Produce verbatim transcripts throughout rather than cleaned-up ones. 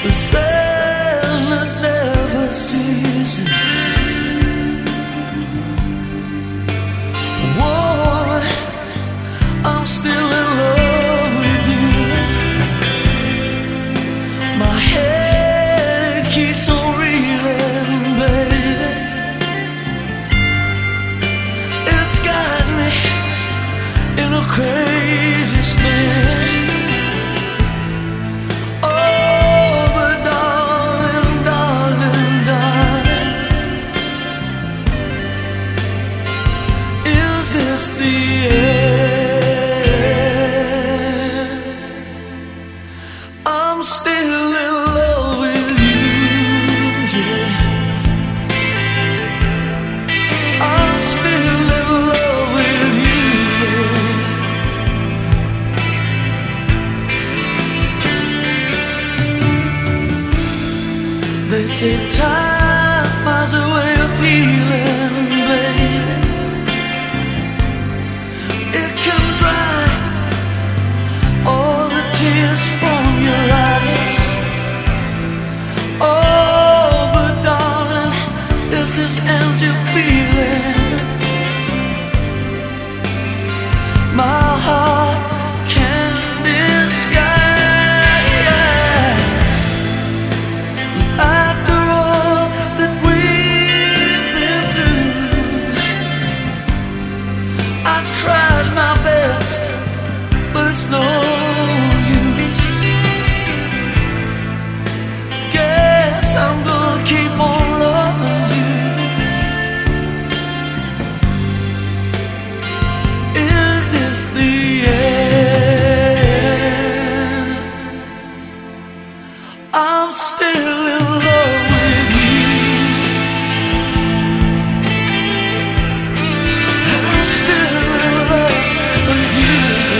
The sadness never ceases. Whoa, I'm still in love with you. My head keeps on reeling, baby. It's got me in a crazy spin. Is the end? I'm still in love with you, yeah. I'm still in love with you, babe. They say time has a way of healing, baby. Tears from your eyes. Oh, but darling, is this empty feeling? My heart can't describe. After all that we've been through, I've tried my best, but it's no I'm gonna keep on loving you. Is this the end? I'm still in love with you. I'm still in love with you.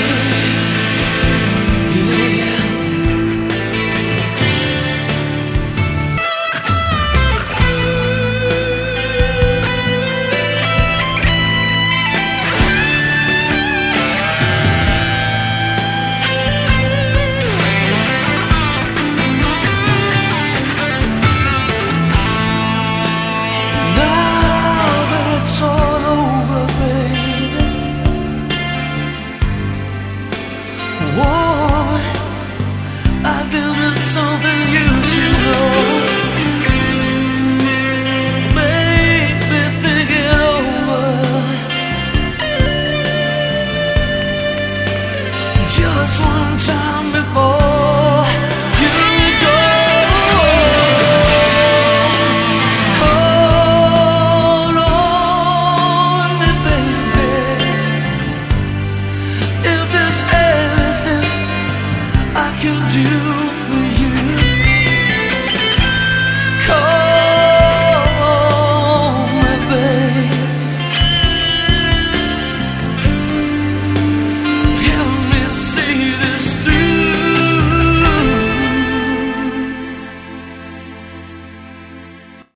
Yeah. Whoa, I've been